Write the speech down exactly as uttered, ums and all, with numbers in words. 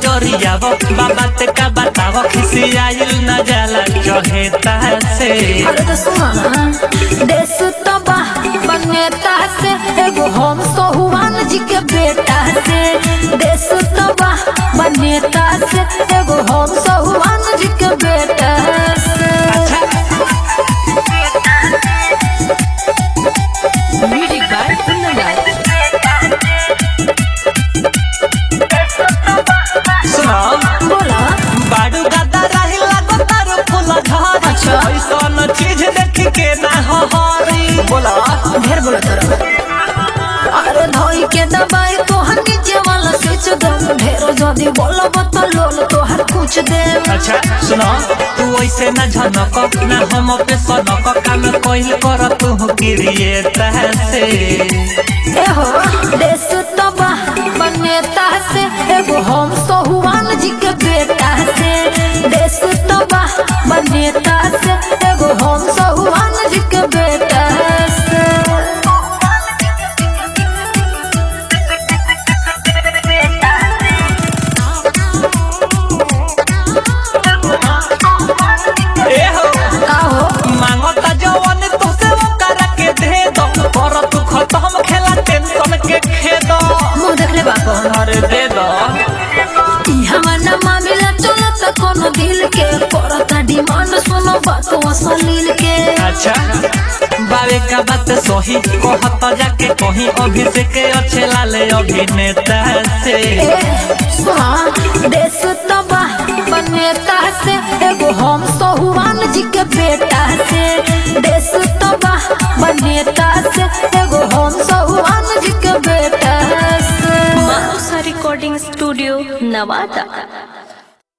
नजरिया बाबा ते का बताव खिसियाइल न जाला चहेता से। अरे तो सुना देश तबा बनेता से एगो हम सोहुआन जी के बेटा से। देश तबा बनेता से एगो हम सोहुआन जी के बेटा से। म्यूजिक बाय सुनना सुनो बोला बाडू गदा रही लागो तारो फूल घर। अच्छा ऐसन चीज देख के ना हरी बोला ढेर बोला तोरा। अरे धोई के दबाई तोहर नीचे वाला स्विच दे ढेर जदी बोलब तो लोल तोहर कुछ दे। अच्छा सुनो तू ऐसे न झनक ना हम पे सनक काम कोइल कर तू किरिए तहसे। ए हो देश तबा बनेता से एगो हम सोहुआन जी के बेटा से। देश तबा बनेता से एगो हम सोहुआन जी के बेटा से। ए हो का हो मांगता जवन तुसे वो करा के दे दो कर तू खत्म खेला टेंशन के खेद। मुंह देख ले बाप अरे दे दो ई हमारा मामला चलत कोनो दिल के करता डिमांड सुनो बात असलील के। अच्छा बावे का बात सही कहता जाके कहीं अभिषेक अच्छे लाले अभिनेता से। सुना देश तबा बनेता से एगो हम सोहुआन जी के बेटा से। देश तबा बनेता से एगो हम सोहुआन जी के बेटा से। मानुसा रिकॉर्डिंग स्टूडियो नवादा।